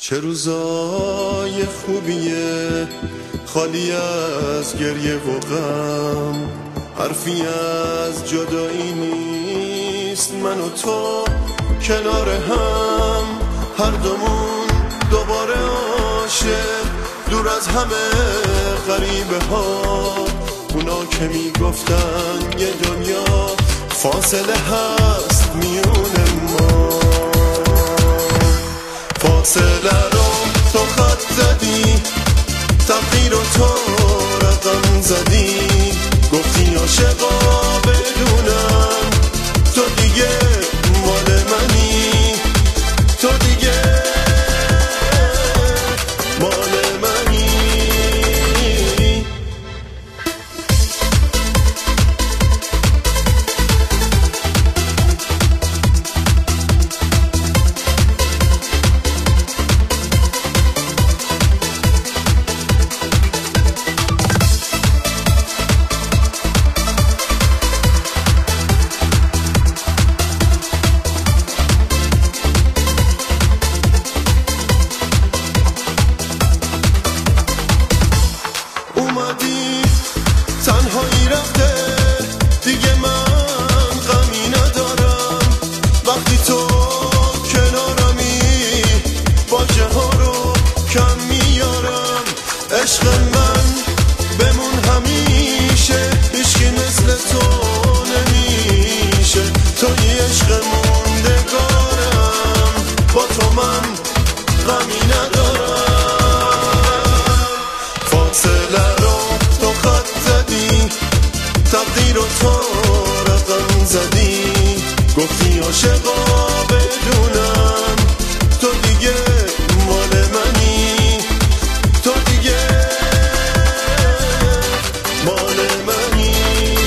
چه روزای خوبیه خالی از گریه و غم، حرفی از جدایی نیست، من و تو کنار هم، هر دومون دوباره عاشق، دور از همه غریبه ها، اونا که میگفتن یه دنیا فاصله هست میون ما. فاصله رو تو خط زدی، تقدیر رو تو رقم زدی، گفتی عاشقا بدونم تو دیگه مال منی، تو دیگه مال منی. تنهایی رفته دیگه، من غمی ندارم وقتی تو کنارمی، باجه ها رو کم میارم. عشق من بمون همیشه، هیچکی مثل تو نمیشه، توی عشق موندگارم، با تو من غمی ندارم. فاصله رو تو خط زدی، تقدیر رو تو رقم زدی، گفتی عاشقا بدونم تو دیگه مال منی، تو دیگه مال منی.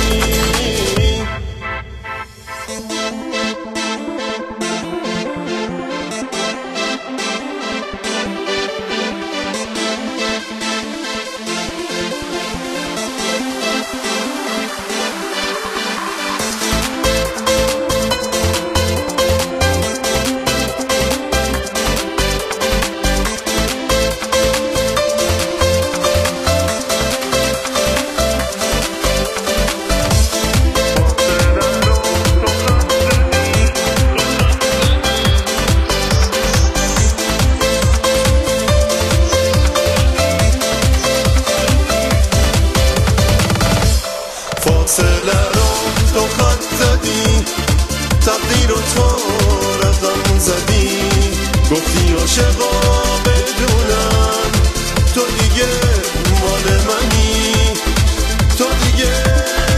فاصله رو تو خط زدی، تقدیر رو تو رقم زدی، گفتی عاشقا بدونم تو دیگه مال منی، تو دیگه